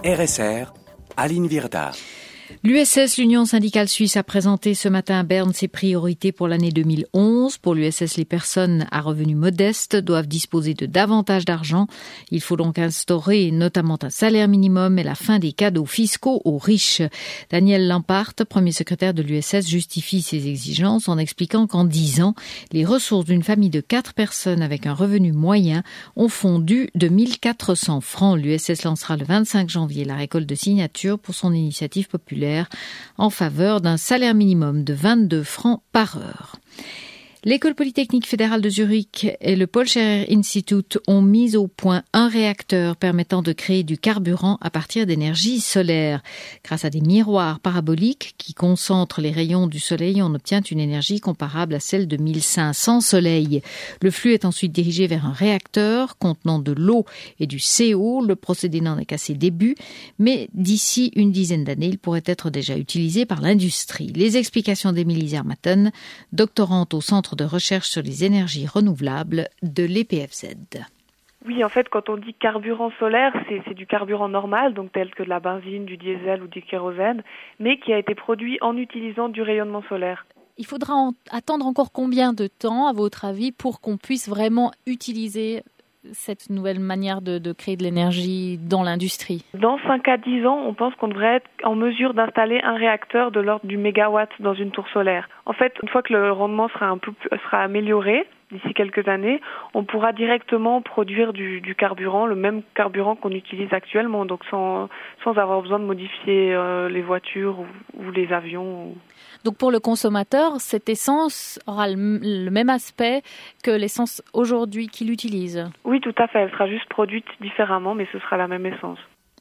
RSR, Aline Virda. L'USS, l'Union syndicale suisse, a présenté ce matin à Berne ses priorités pour l'année 2011. Pour l'USS, les personnes à revenus modestes doivent disposer de davantage d'argent. Il faut donc instaurer notamment un salaire minimum et la fin des cadeaux fiscaux aux riches. Daniel Lampart, premier secrétaire de l'USS, justifie ces exigences en expliquant qu'en 10 ans, les ressources d'une famille de 4 personnes avec un revenu moyen ont fondu de 1400 francs. L'USS lancera le 25 janvier la récolte de signatures pour son initiative populaire en faveur d'un salaire minimum de 22 francs par heure. L'École polytechnique fédérale de Zurich et le Paul Scherrer Institute ont mis au point un réacteur permettant de créer du carburant à partir d'énergie solaire. Grâce à des miroirs paraboliques qui concentrent les rayons du soleil, on obtient une énergie comparable à celle de 1500 soleils. Le flux est ensuite dirigé vers un réacteur contenant de l'eau et du CO. Le procédé n'en est qu'à ses débuts, mais d'ici une dizaine d'années, il pourrait être déjà utilisé par l'industrie. Les explications d'Emilie Zermatten, doctorante au Centre de recherche sur les énergies renouvelables de l'EPFZ. Oui, en fait, quand on dit carburant solaire, c'est du carburant normal, donc tel que de la benzine, du diesel ou du kérosène, mais qui a été produit en utilisant du rayonnement solaire. Il faudra attendre encore combien de temps, à votre avis, pour qu'on puisse vraiment utiliser cette nouvelle manière de créer de l'énergie dans l'industrie? Dans 5 à 10 ans, on pense qu'on devrait être en mesure d'installer un réacteur de l'ordre du mégawatt dans une tour solaire. En fait, une fois que le rendement sera amélioré, d'ici quelques années, on pourra directement produire du carburant, le même carburant qu'on utilise actuellement, donc sans avoir besoin de modifier les voitures ou les avions. Donc pour le consommateur, cette essence aura le même aspect que l'essence aujourd'hui qu'il utilise? Oui, tout à fait. Elle sera juste produite différemment, mais ce sera la même essence.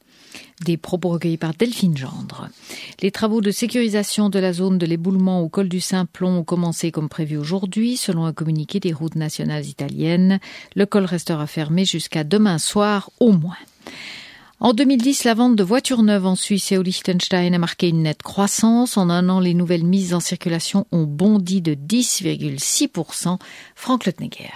Des propos recueillis par Delphine Gendre. Les travaux de sécurisation de la zone de l'éboulement au col du Simplon ont commencé comme prévu aujourd'hui, selon un communiqué des routes nationales italiennes. Le col restera fermé jusqu'à demain soir au moins. En 2010, la vente de voitures neuves en Suisse et au Liechtenstein a marqué une nette croissance. En un an, les nouvelles mises en circulation ont bondi de 10,6%. Franck Lotneguer.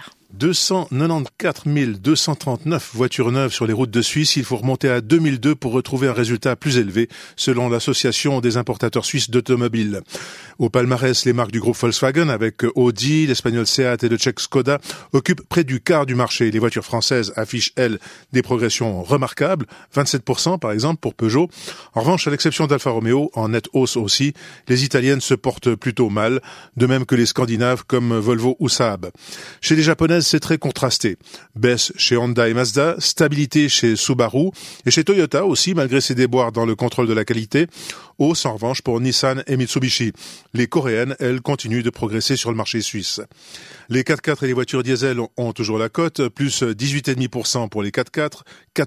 294 239 voitures neuves sur les routes de Suisse. Il faut remonter à 2002 pour retrouver un résultat plus élevé, selon l'association des importateurs suisses d'automobiles. Au palmarès, les marques du groupe Volkswagen, avec Audi, l'espagnol Seat et le tchèque Skoda, occupent près du quart du marché. Les voitures françaises affichent, elles, des progressions remarquables, 27% par exemple pour Peugeot. En revanche, à l'exception d'Alfa Romeo, en nette hausse aussi, les italiennes se portent plutôt mal, de même que les scandinaves comme Volvo ou Saab. Chez les japonaises, c'est très contrasté. Baisse chez Honda et Mazda, stabilité chez Subaru et chez Toyota aussi, malgré ses déboires dans le contrôle de la qualité. Hausse en revanche pour Nissan et Mitsubishi. Les coréennes, elles, continuent de progresser sur le marché suisse. Les 4x4 et les voitures diesel ont toujours la cote, plus 18,5% pour les 4x4,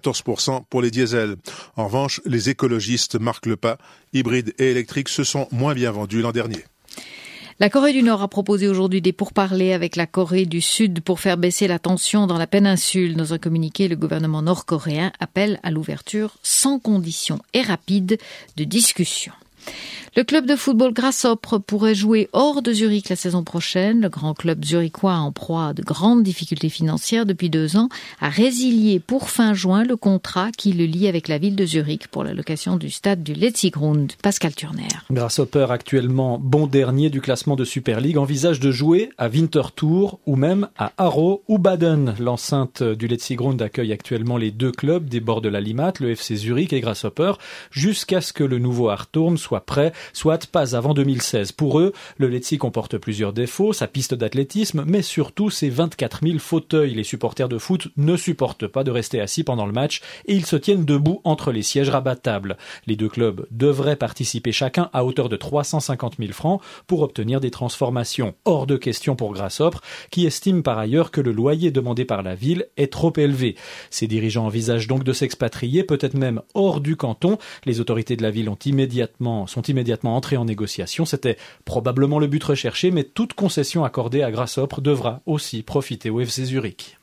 14% pour les diesels. En revanche, les écologistes marquent le pas. Hybrides et électriques se sont moins bien vendus l'an dernier. La Corée du Nord a proposé aujourd'hui des pourparlers avec la Corée du Sud pour faire baisser la tension dans la péninsule. Dans un communiqué, le gouvernement nord-coréen appelle à l'ouverture sans condition et rapide de discussion. Le club de football Grasshopper pourrait jouer hors de Zurich la saison prochaine. Le grand club zurichois, en proie à de grandes difficultés financières depuis 2 ans, a résilié pour fin juin le contrat qui le lie avec la ville de Zurich pour la location du stade du Letzigrund. Pascal Turner. Grasshopper, actuellement bon dernier du classement de Super League, envisage de jouer à Winterthur ou même à Aarau ou Baden. L'enceinte du Letzigrund accueille actuellement les 2 clubs des bords de la Limmat, le FC Zurich et Grasshopper, jusqu'à ce que le nouveau Harturm soit prêt, soit pas avant 2016. Pour eux, le Letzi comporte plusieurs défauts, sa piste d'athlétisme, mais surtout ses 24 000 fauteuils. Les supporters de foot ne supportent pas de rester assis pendant le match et ils se tiennent debout entre les sièges rabattables. Les 2 clubs devraient participer chacun à hauteur de 350 000 francs pour obtenir des transformations. Hors de question pour Grasshopper, qui estime par ailleurs que le loyer demandé par la ville est trop élevé. Ses dirigeants envisagent donc de s'expatrier, peut-être même hors du canton. Les autorités de la ville sont immédiatement entrées en négociation. C'était probablement le but recherché, mais toute concession accordée à Grasshopper devra aussi profiter au FC Zurich.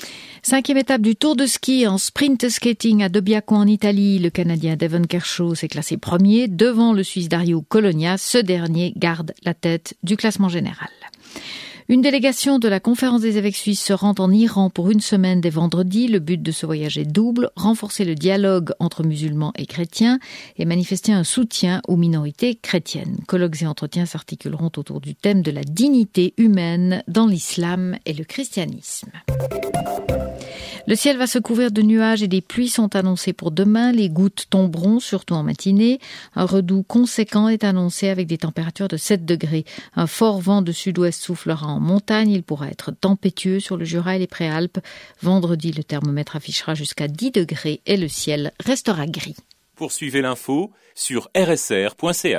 5e étape du Tour de ski en sprint skating à Dobbiaco en Italie. Le Canadien Devon Kershaw s'est classé premier devant le Suisse Dario Colonia. Ce dernier garde la tête du classement général. Une délégation de la Conférence des évêques suisses se rend en Iran pour une semaine dès vendredi. Le but de ce voyage est double, renforcer le dialogue entre musulmans et chrétiens et manifester un soutien aux minorités chrétiennes. Colloques et entretiens s'articuleront autour du thème de la dignité humaine dans l'islam et le christianisme. Le ciel va se couvrir de nuages et des pluies sont annoncées pour demain. Les gouttes tomberont, surtout en matinée. Un redoux conséquent est annoncé avec des températures de 7 degrés. Un fort vent de sud-ouest soufflera en montagne. Il pourra être tempétueux sur le Jura et les Préalpes. Vendredi, le thermomètre affichera jusqu'à 10 degrés et le ciel restera gris. Poursuivez l'info sur rsr.ch.